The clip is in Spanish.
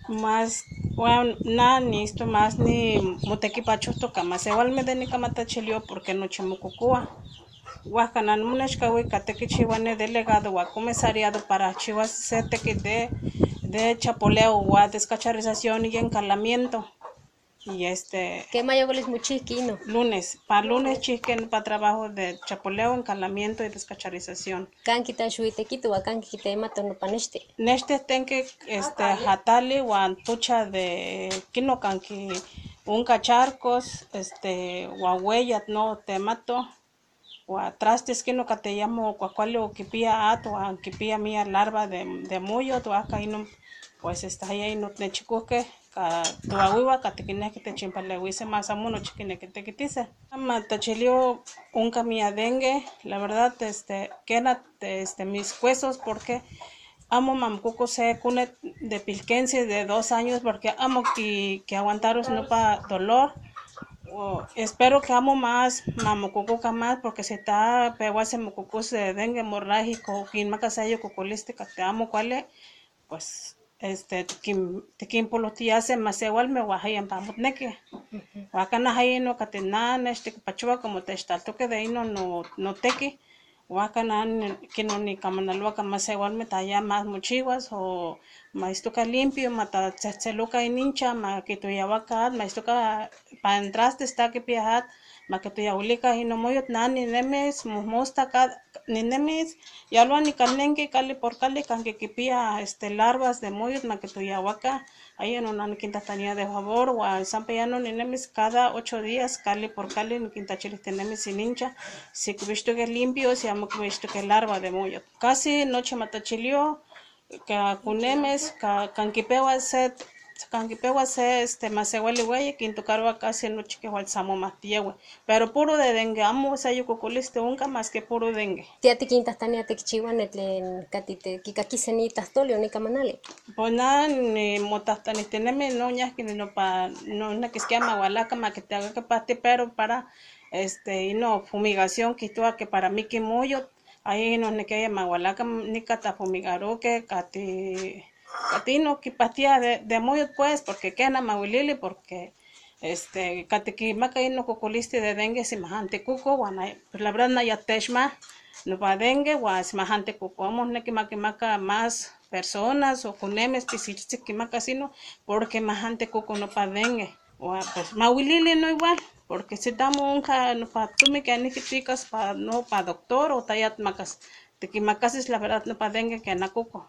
Más, bueno, nada, ni esto más ni moteki pachusto kama se igual me de ni kama tachilio porque no chimucucua. Huacanan muneshkawi kateki chihuane delegado wa comisariado para chivas seteki de chapoleo o descacharización y encalamiento. Y ¿Qué mayogoles muchisquino? lunes, para lunes chiquen para trabajo de chapoleo, encalamiento y descacharización. Kankita shuitequito, a kankita mato no paneste. Neste tenke hatali wan tucha de kino kanki un cacharcos, huellas no temato, wa trastes kino kateyamo cuacuali o kipia ato, kipia mía larva de muyo, tu acá y no, pues está ahí no nechikuke, ka tuawiwa katikine que te chimpalewise más amuno chiquine que te quitise. Matachelio un camilla dengue, la verdad, quena, mis huesos porque amo mamcuco se cune de pilquense de 2 años porque amo que aguantaros no para dolor. Espero que amo más mamocucuca más porque se está peguase mocucus de dengue hemorrágico quien macasayo cuculística te amo cuál pues te quien por los días más igual me guajayan para mutneque wakana hay no catenan pachua como te está el toque de ahí no teque Huacanan, que no ni camanalua más igual me talla más mochivas o más toca limpio, mata tseluca y nincha, ma que tu ya vaca, más toca para entraste está que piajat, ma que tu ya ulica y no moyot nan ni nemes, mosta cada ni nemes, ya lo ni canenque cali por cali, canque que pia larvas de moyot, ma que tu ya vaca, ahí en una quinta tania de favor, o al San Peyano ni nemes cada 8 días, cali por cali, ni quinta chilis tenemes y nincha, si visto que limpio, si amo que visto que larva de moyot. Casi noche matachilio, que cunemes, canquipewa se masewali güey, quinto carva casi noche que igual samo matiewe. Pero puro de dengue, amo esa yucuculiste unca más que puro dengue. Tiati quintas tania te chihuan etlen catite, kikakisenitas tolio ni camanale. Pues nada, ni motasta ni teneme no ya que no pa no que es que ama gualaca ma que te haga que pate pero para y no fumigación que tú que para mí que muyo ahí no ne que magualaca ni cata fumigaro que cati no que patía de muyo pues porque que ana maguilili porque cati que maca no cocoliste de dengue si majante cuco wana pues la verdad na ya teshma no pa dengue was majante cuco vamos ne que maca más personas o cunemes pisichi que maca sino porque majante cuco no pa dengue o pues maguilili no igual porque si damos un no pa tú me que ni que chicas pa no pa doctor o tayat macas de que macas es la verdad no pa dengue que anacuco